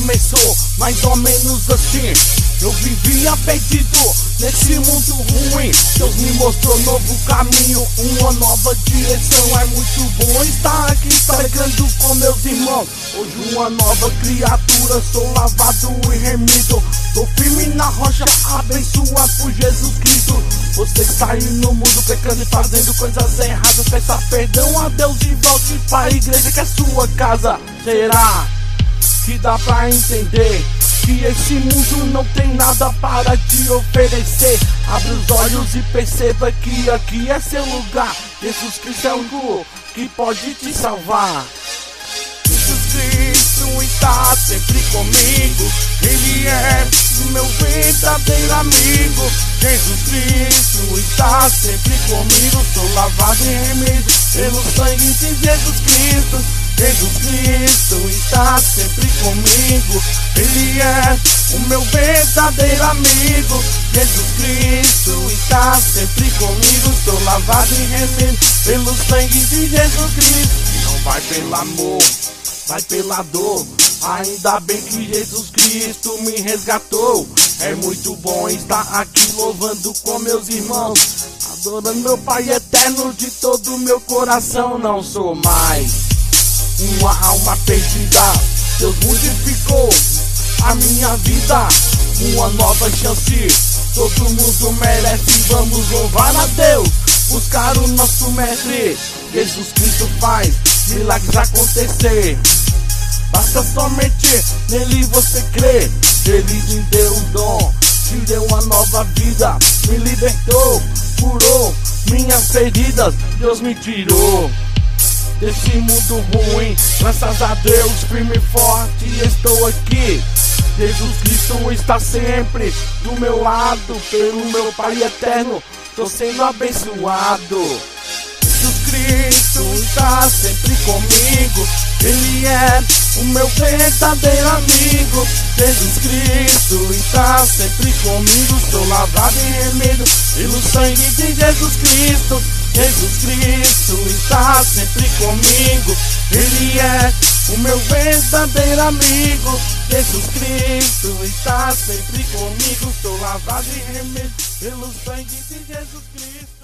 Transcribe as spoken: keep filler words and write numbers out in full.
começou mais ou menos assim. Eu vivia perdido nesse mundo ruim. Deus me mostrou novo caminho, uma nova direção. É muito bom estar aqui pregando com meus irmãos. Hoje uma nova criatura, sou lavado e remido. Tô firme na rocha, abençoado por Jesus Cristo. Você que está aí no mundo pecando e fazendo coisas erradas, peça perdão a Deus e volte para a igreja que é sua casa. Será que dá pra entender que esse mundo não tem nada para te oferecer? Abre os olhos e perceba que aqui é seu lugar. Jesus Cristo é o único que pode te salvar. Jesus Cristo está sempre comigo, Ele é o meu verdadeiro amigo. Jesus Cristo está sempre comigo, sou lavado e remido pelo sangue de Jesus Cristo. Jesus Cristo está sempre comigo, Ele é o meu verdadeiro amigo. Jesus Cristo está sempre comigo, sou lavado e remido pelo sangue de Jesus Cristo. E não vai pelo amor, vai pela dor. Ainda bem que Jesus Cristo me resgatou. É muito bom estar aqui louvando com meus irmãos, adorando meu Pai eterno de todo o meu coração. Não sou mais uma alma perdida, Deus modificou a minha vida. Uma nova chance, todo mundo merece. Vamos louvar a Deus, buscar o nosso mestre. Jesus Cristo faz milagres acontecer, basta somente nele você crer. Ele me deu um dom, te deu uma nova vida, me libertou, curou minhas feridas. Deus me tirou desse mundo ruim, graças a Deus, firme e forte estou aqui. Jesus Cristo está sempre do meu lado, pelo meu Pai eterno, tô sendo abençoado. Jesus Cristo está sempre comigo, Ele é o meu verdadeiro amigo. Jesus Cristo está sempre comigo, sou lavado e remido pelo sangue de Jesus Cristo. Jesus Cristo está sempre comigo, Ele é o meu verdadeiro amigo. Jesus Cristo está sempre comigo, sou lavado e remido pelo sangue de Jesus Cristo.